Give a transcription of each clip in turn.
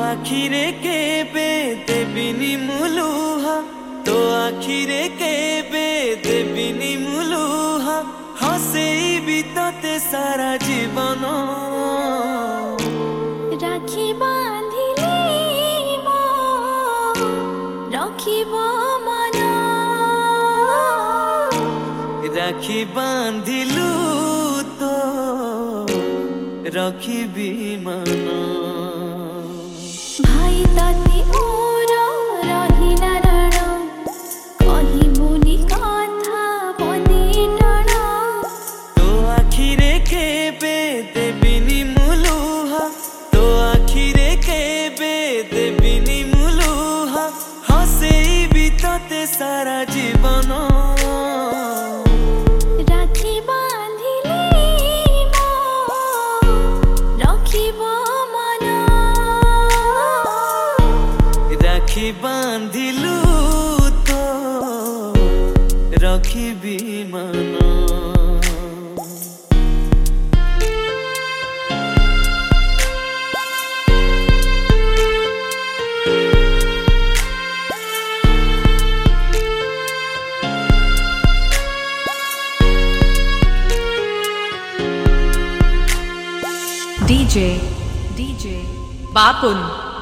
आखिरे केबे देबिनी मुलुहा तो आखिरे केबे देबिनी मुलुहा हसेइबि तते सारा जीवन राखी बांधिले मो रखिब मन राखी बांधिलु तो रखिबि मन भाई ताती ओर रहिला रण कहिबुनी कथा बने टण तो आखिरे केबे देबिनी मुलुहा तो आखिरे केबे देबिनी मुलुहा हसेइबि तते सारा जीवन राखी बांधिले मो रखिब मन राखी बांधिलु तो रखिबि मन DJ बापुन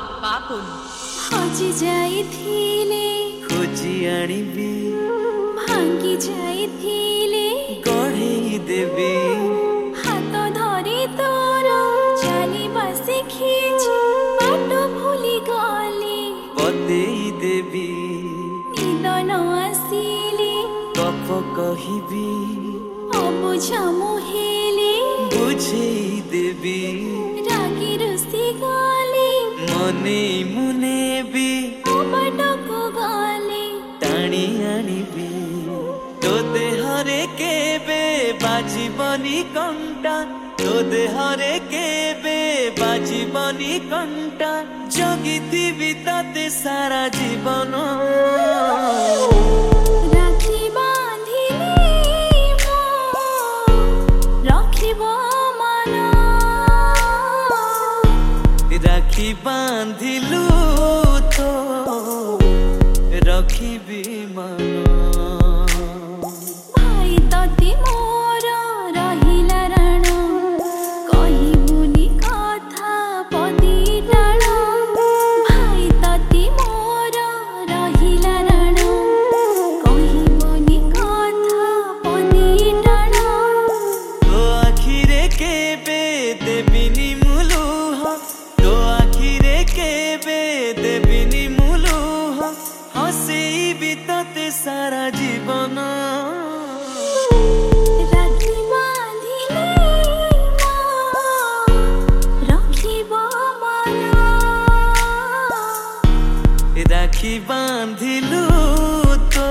हजि जाइथिले खोजी आनिबि भांगी जाइथिले गढ़ेई देबी हाथ धरी तोर चलिबा शिखिछि बाट भूली गली बतेई देबी निद न आसिले गप कहिबी अबुझ मुहेले बुझेई देबी रागी रुसी गली मने मुने भी बाटको गली टाणी आनिबी तो देहरे केबे बाजिबनी कंटा तो देहरे केबे बाजिबनी कंटा जगिथिबि तते सारा जीवन राखी बांधिले मो रखिब मन राखी बांधिलु तो रखिबि मन भाई ताती मोर रहिला रण कहिबुनी कथा पदी टण भाई ताती मोर रहिला रण कहिबुनी कथा पदी टण तो आखिरे केबे देबिनी मुलुहा तो आखिरे केबे देबिनी मुलुहा हसेइबि तते सारा जीवन राखी बांधिले मो रखिब मन राखी बांधिलु तो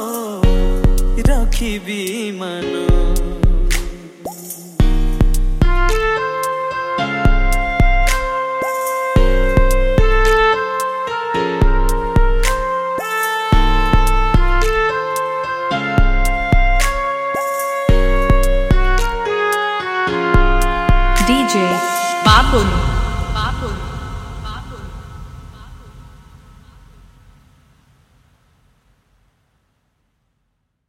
रखिबि मन DJ बापुन